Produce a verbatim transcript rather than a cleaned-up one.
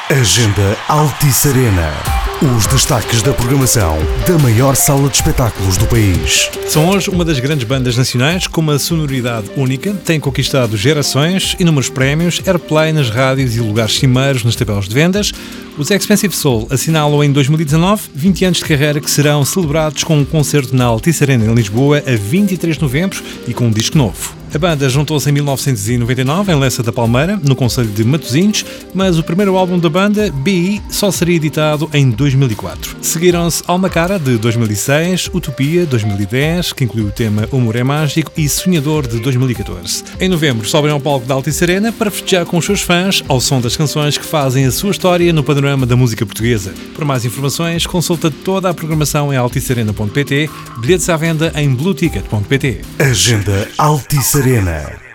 Agenda Altice Arena. Os destaques da programação da maior sala de espetáculos do país. São hoje uma das grandes bandas nacionais com uma sonoridade única, têm conquistado gerações, inúmeros prémios, airplay nas rádios e lugares cimeiros nas tabelas de vendas. Os Expensive Soul assinalam em dois mil e dezanove vinte anos de carreira que serão celebrados com um concerto na Altice Arena em Lisboa a vinte e três de novembro e com um disco novo. A banda juntou-se em mil novecentos e noventa e nove em Lessa da Palmeira, no concelho de Matosinhos, mas o primeiro álbum da banda, B I, só seria editado em dois mil e quatro. Seguiram-se Alma Cara, de dois mil e seis, Utopia, dois mil e dez, que inclui o tema Humor é Mágico, e Sonhador, de dois mil e catorze. Em novembro, sobem ao palco da Altice Arena para festejar com os seus fãs ao som das canções que fazem a sua história no panorama da música portuguesa. Por mais informações, consulta toda a programação em alticearena ponto pt, bilhetes à venda em blue ticket ponto pt. Agenda Altice Arena.